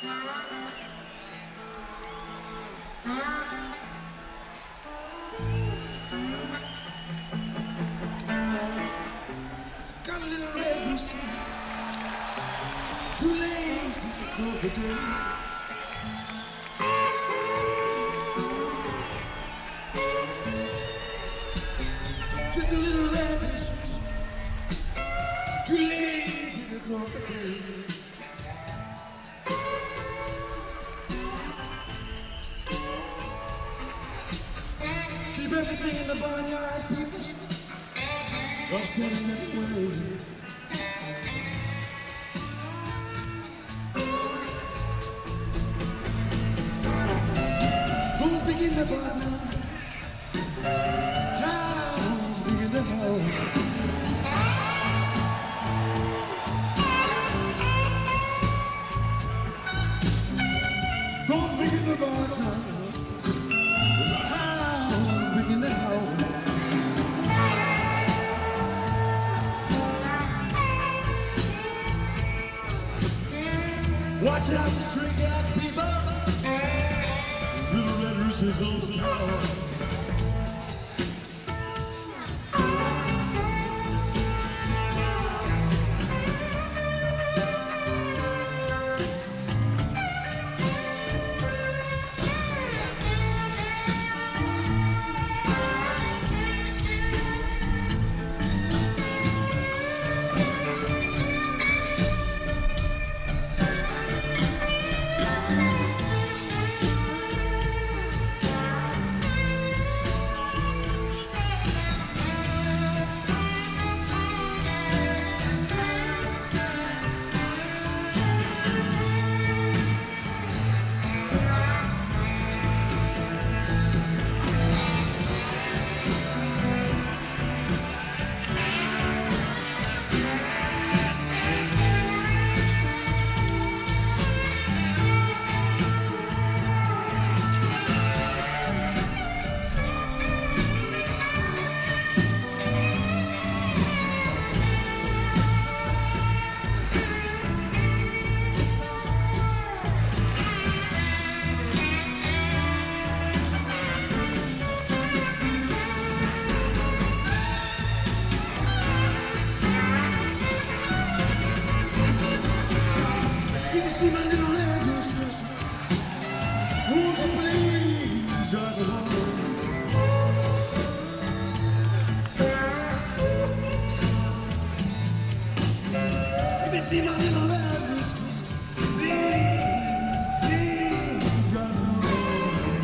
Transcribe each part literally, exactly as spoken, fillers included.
Got a little red rooster, too lazy to cook a day. Just a little red rooster, too lazy to smoke a day. Keep everything in the barnyard, people. Upset in every way. Who's begin the barnyard? Who's begin the home? Who's begin the barnyard? Who's begin the home? Watch out, street out people. Little red roosters on the floor. See my little red roosters. Won't you please drive along? If you see my little red roosters, please, please drive along.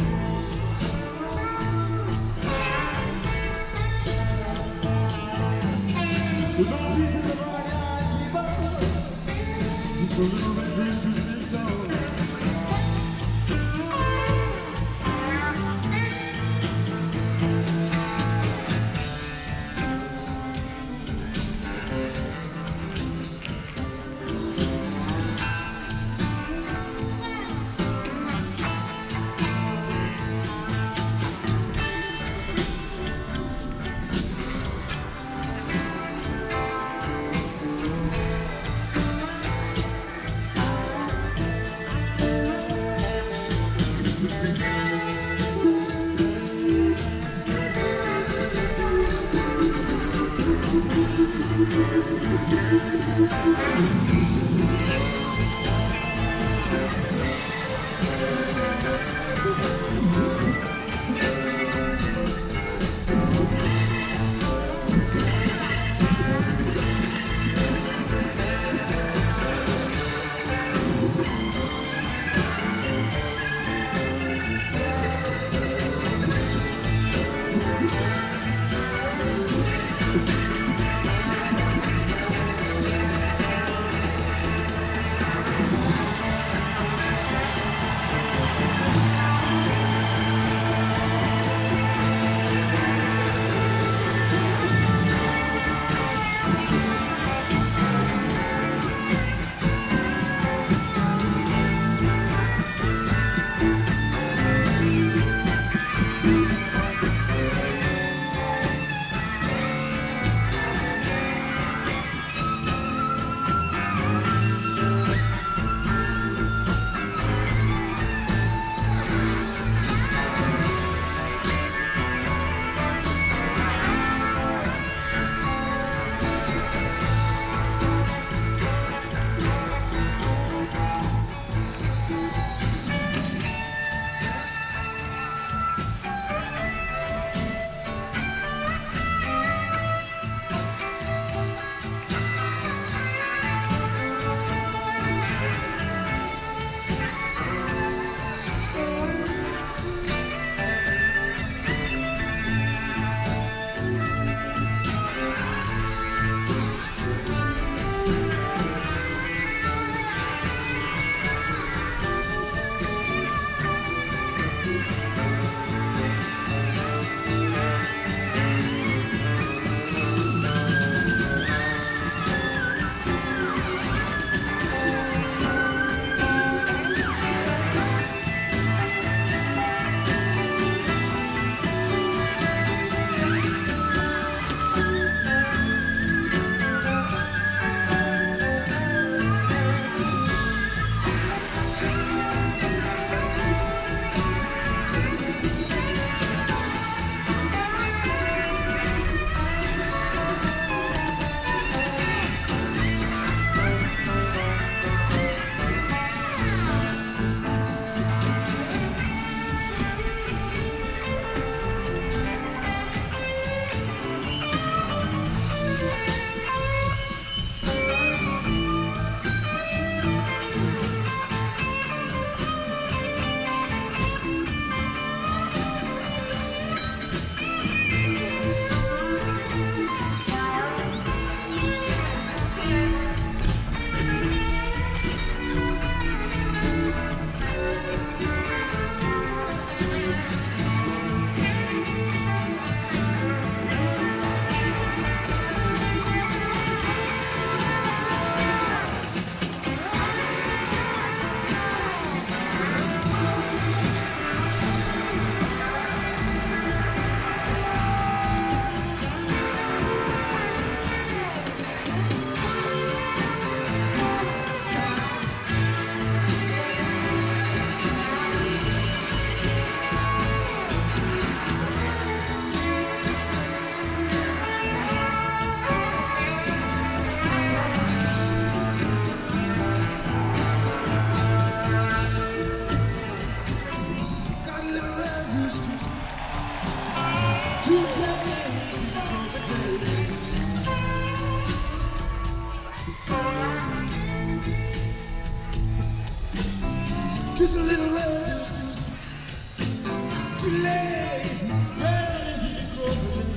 With all pieces of rock I keep up. It's a little red roosters is gone. Just a little less, too lazy, lazy, so